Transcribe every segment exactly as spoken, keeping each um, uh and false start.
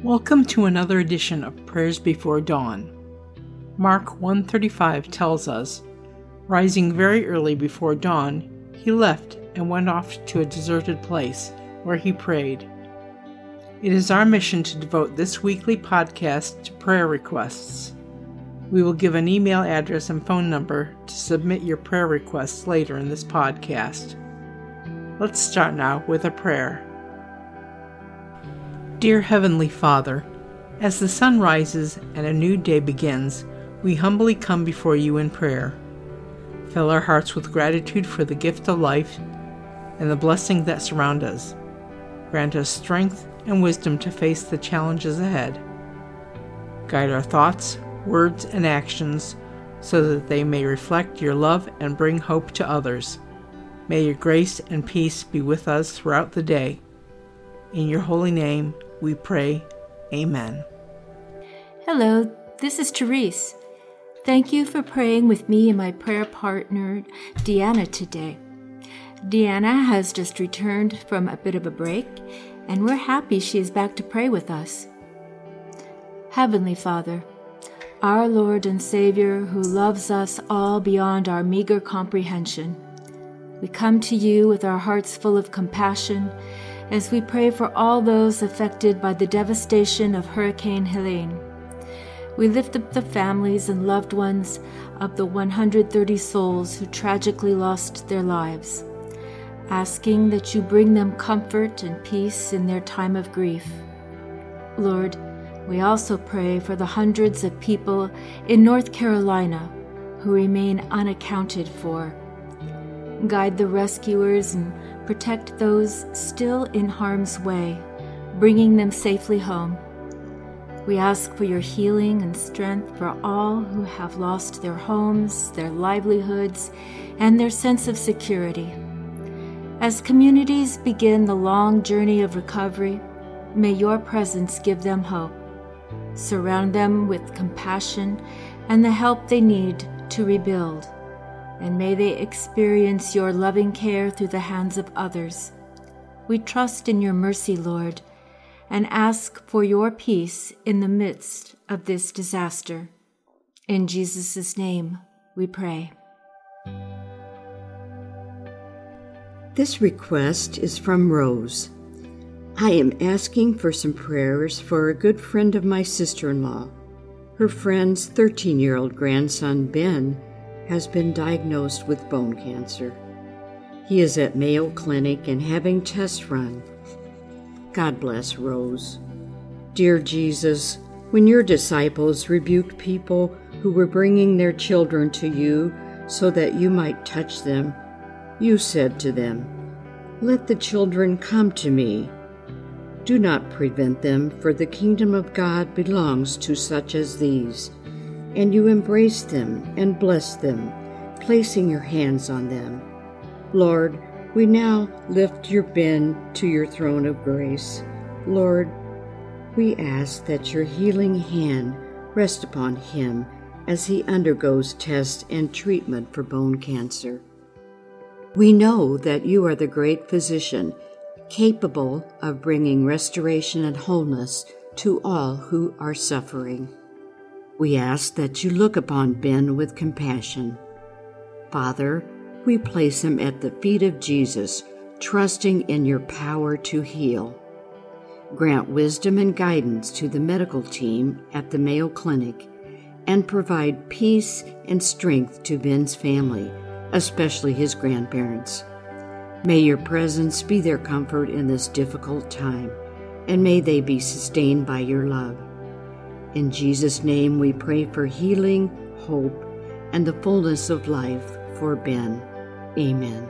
Welcome to another edition of Prayers Before Dawn. Mark one thirty-five tells us, "Rising very early before dawn, he left and went off to a deserted place, where he prayed." It is our mission to devote this weekly podcast to prayer requests. We will give an email address and phone number to submit your prayer requests later in this podcast. Let's start now with a prayer. Dear Heavenly Father, as the sun rises and a new day begins, we humbly come before you in prayer. Fill our hearts with gratitude for the gift of life and the blessings that surround us. Grant us strength and wisdom to face the challenges ahead. Guide our thoughts, words, and actions so that they may reflect your love and bring hope to others. May your grace and peace be with us throughout the day. In your holy name, we pray. Amen. Hello, this is Therese. Thank you for praying with me and my prayer partner, Deanna, today. Deanna has just returned from a bit of a break, and we're happy she is back to pray with us. Heavenly Father, our Lord and Savior, who loves us all beyond our meager comprehension, we come to you with our hearts full of compassion as we pray for all those affected by the devastation of Hurricane Helene. We lift up the families and loved ones of the one hundred thirty souls who tragically lost their lives, asking that you bring them comfort and peace in their time of grief. Lord, we also pray for the hundreds of people in North Carolina who remain unaccounted for. Guide the rescuers and protect those still in harm's way, bringing them safely home. We ask for your healing and strength for all who have lost their homes, their livelihoods, and their sense of security. As communities begin the long journey of recovery, may your presence give them hope. Surround them with compassion and the help they need to rebuild. And may they experience your loving care through the hands of others. We trust in your mercy, Lord, and ask for your peace in the midst of this disaster. In Jesus' name we pray. This request is from Rose. I am asking for some prayers for a good friend of my sister-in-law. Her friend's thirteen-year-old grandson, Ben, has been diagnosed with bone cancer. He is at Mayo Clinic and having tests run. God bless Rose. Dear Jesus, when your disciples rebuked people who were bringing their children to you so that you might touch them, you said to them, "Let the children come to me. Do not prevent them, for the kingdom of God belongs to such as these." And you embraced them and blessed them, placing your hands on them. Lord, we now lift your Ben to your throne of grace. Lord, we ask that your healing hand rest upon him as he undergoes tests and treatment for bone cancer. We know that you are the great physician, capable of bringing restoration and wholeness to all who are suffering. We ask that you look upon Ben with compassion. Father, we place him at the feet of Jesus, trusting in your power to heal. Grant wisdom and guidance to the medical team at the Mayo Clinic, and provide peace and strength to Ben's family, especially his grandparents. May your presence be their comfort in this difficult time, and may they be sustained by your love. In Jesus' name we pray for healing, hope, and the fullness of life for Ben. Amen.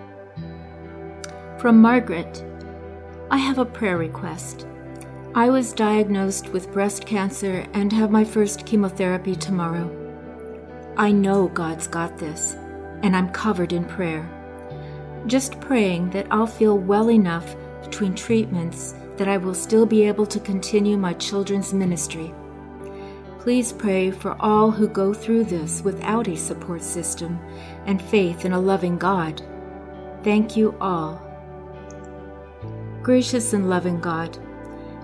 From Margaret, I have a prayer request. I was diagnosed with breast cancer and have my first chemotherapy tomorrow. I know God's got this, and I'm covered in prayer. Just praying that I'll feel well enough between treatments that I will still be able to continue my children's ministry. Please pray for all who go through this without a support system and faith in a loving God. Thank you all. Gracious and loving God,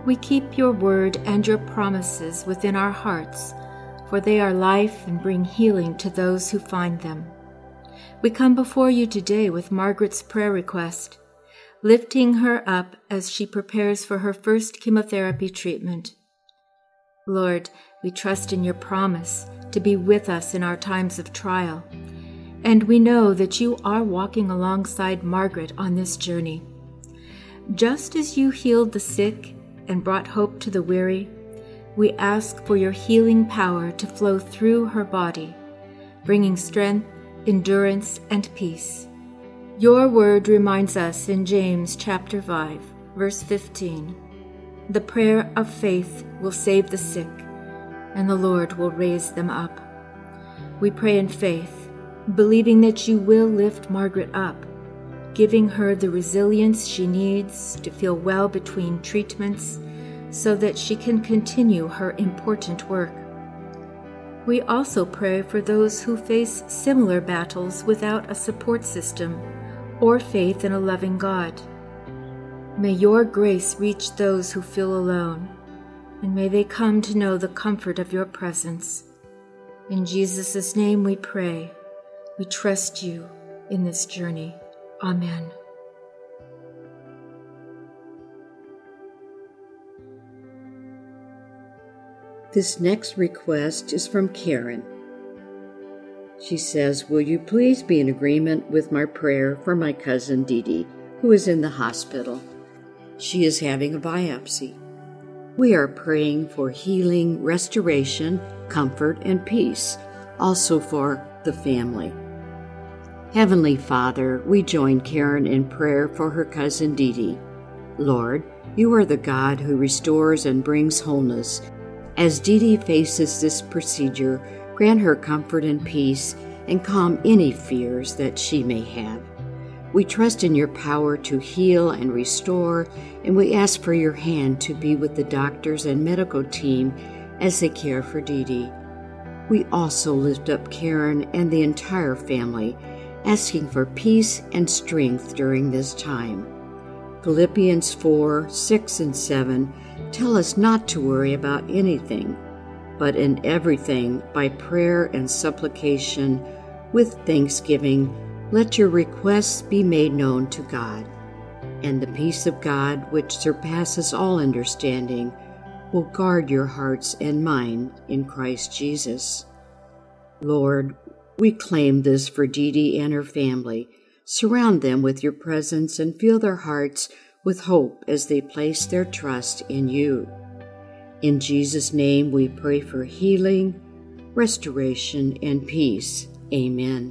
We keep your word and your promises within our hearts, for they are life and bring healing to those who find them. We come before you today with Margaret's prayer request, lifting her up as she prepares for her first chemotherapy treatment. Lord, we trust in your promise to be with us in our times of trial, and we know that you are walking alongside Margaret on this journey. Just as you healed the sick and brought hope to the weary, we ask for your healing power to flow through her body, bringing strength, endurance, and peace. Your word reminds us in James chapter five, verse fifteen, "The prayer of faith will save the sick, and the Lord will raise them up." We pray in faith, believing that you will lift Margaret up, giving her the resilience she needs to feel well between treatments so that she can continue her important work. We also pray for those who face similar battles without a support system or faith in a loving God. May your grace reach those who feel alone, and may they come to know the comfort of your presence. In Jesus' name we pray. We trust you in this journey. Amen. This next request is from Karen. She says, "Will you please be in agreement with my prayer for my cousin Dee Dee, who is in the hospital? She is having a biopsy. We are praying for healing, restoration, comfort, and peace, also for the family." Heavenly Father, we join Karen in prayer for her cousin Dee Dee. Lord, you are the God who restores and brings wholeness. As Dee Dee faces this procedure, grant her comfort and peace and calm any fears that she may have. We trust in your power to heal and restore, and we ask for your hand to be with the doctors and medical team as they care for Dee Dee. We also lift up Karen and the entire family, asking for peace and strength during this time. Philippians four, six, and seven tell us not to worry about anything, but in everything, by prayer and supplication, with thanksgiving, let your requests be made known to God. And the peace of God, which surpasses all understanding, will guard your hearts and mind in Christ Jesus. Lord, we claim this for Dee Dee and her family. Surround them with your presence and fill their hearts with hope as they place their trust in you. In Jesus' name we pray for healing, restoration, and peace. Amen.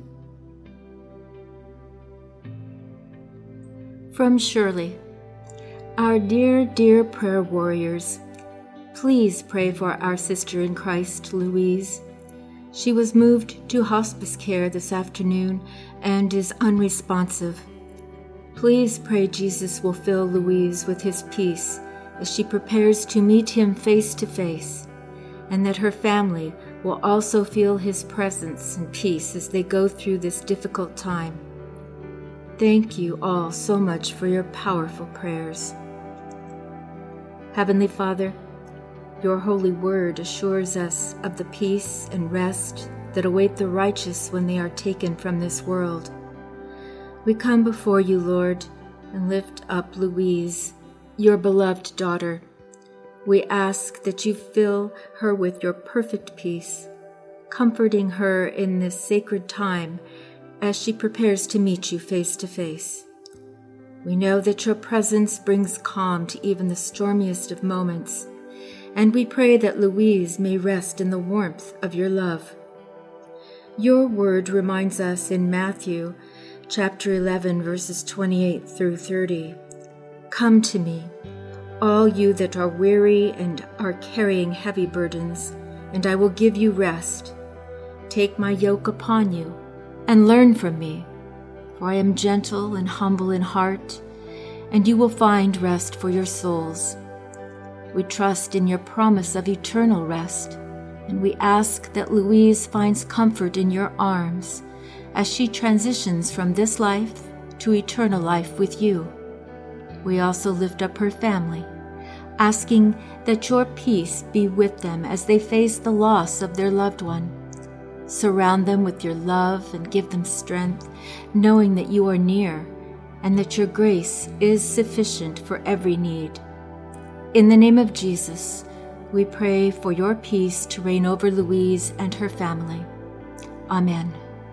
From Shirley, our dear, dear prayer warriors, please pray for our sister in Christ, Louise. She was moved to hospice care this afternoon and is unresponsive. Please pray Jesus will fill Louise with his peace as she prepares to meet him face to face, and that her family will also feel his presence and peace as they go through this difficult time. Thank you all so much for your powerful prayers. Heavenly Father, your holy word assures us of the peace and rest that await the righteous when they are taken from this world. We come before you, Lord, and lift up Louise, your beloved daughter. We ask that you fill her with your perfect peace, comforting her in this sacred time as she prepares to meet you face to face. We know that your presence brings calm to even the stormiest of moments, and we pray that Louise may rest in the warmth of your love. Your word reminds us in Matthew chapter eleven, verses twenty-eight through thirty, "Come to me, all you that are weary and are carrying heavy burdens, and I will give you rest. Take my yoke upon you, and learn from me, for I am gentle and humble in heart, and you will find rest for your souls." We trust in your promise of eternal rest, and we ask that Louise finds comfort in your arms as she transitions from this life to eternal life with you. We also lift up her family, asking that your peace be with them as they face the loss of their loved one. Surround them with your love and give them strength, knowing that you are near and that your grace is sufficient for every need. In the name of Jesus, we pray for your peace to reign over Louise and her family. Amen.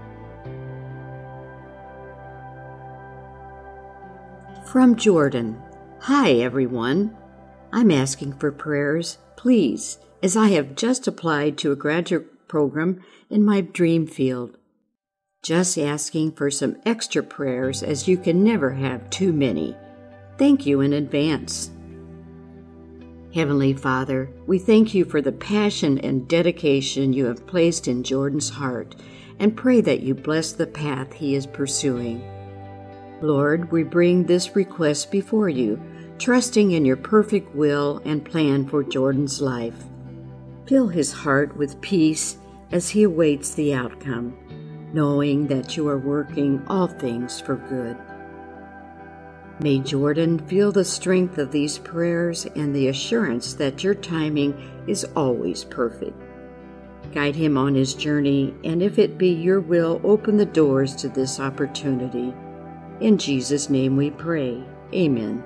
From Jordan. Hi, everyone. I'm asking for prayers, please, as I have just applied to a graduate program in my dream field. Just asking for some extra prayers, as you can never have too many. Thank you in advance. Heavenly Father, we thank you for the passion and dedication you have placed in Jordan's heart, and pray that you bless the path he is pursuing. Lord, we bring this request before you, trusting in your perfect will and plan for Jordan's life. Fill his heart with peace as he awaits the outcome, knowing that you are working all things for good. May Jordan feel the strength of these prayers and the assurance that your timing is always perfect. Guide him on his journey, and if it be your will, open the doors to this opportunity. In Jesus' name we pray. Amen.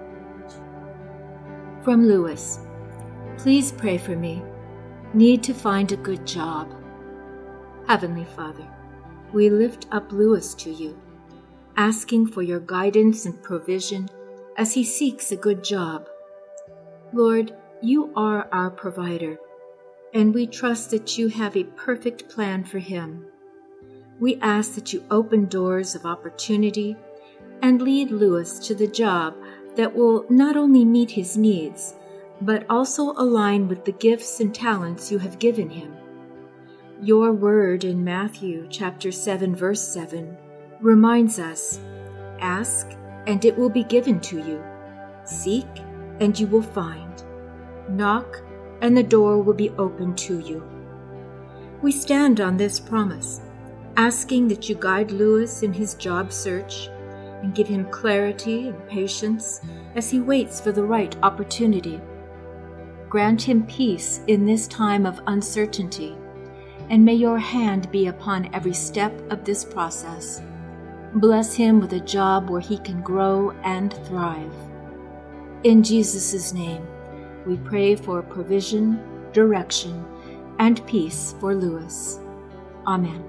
From Lewis. Please pray for me. Need to find a good job. Heavenly Father, we lift up Lewis to you, asking for your guidance and provision as he seeks a good job. Lord, you are our provider, and we trust that you have a perfect plan for him. We ask that you open doors of opportunity and lead Lewis to the job that will not only meet his needs, but also align with the gifts and talents you have given him. Your word in Matthew chapter seven, verse seven, reminds us, "Ask, and it will be given to you. Seek, and you will find. Knock, and the door will be opened to you." We stand on this promise, asking that you guide Lewis in his job search and give him clarity and patience as he waits for the right opportunity. Grant him peace in this time of uncertainty, and may your hand be upon every step of this process. Bless him with a job where he can grow and thrive. In Jesus' name, we pray for provision, direction, and peace for Lewis. Amen.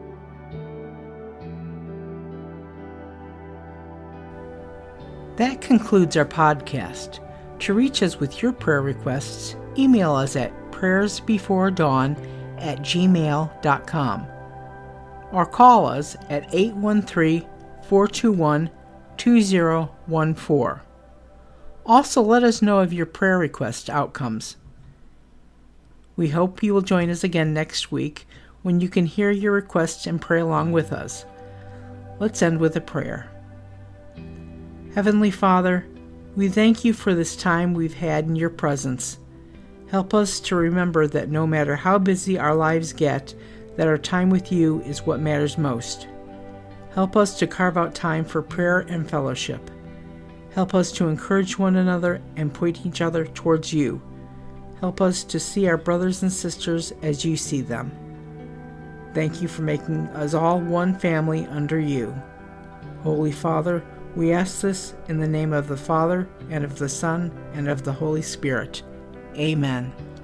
That concludes our podcast. To reach us with your prayer requests, email us at prayersbeforedawn at gmail dot com or call us at eight one three, four two one, two zero one four. Also, let us know of your prayer request outcomes. We hope you will join us again next week when you can hear your requests and pray along with us. Let's end with a prayer. Heavenly Father, we thank you for this time we've had in your presence. Help us to remember that no matter how busy our lives get, that our time with you is what matters most. Help us to carve out time for prayer and fellowship. Help us to encourage one another and point each other towards you. Help us to see our brothers and sisters as you see them. Thank you for making us all one family under you. Holy Father, we ask this in the name of the Father, and of the Son, and of the Holy Spirit. Amen.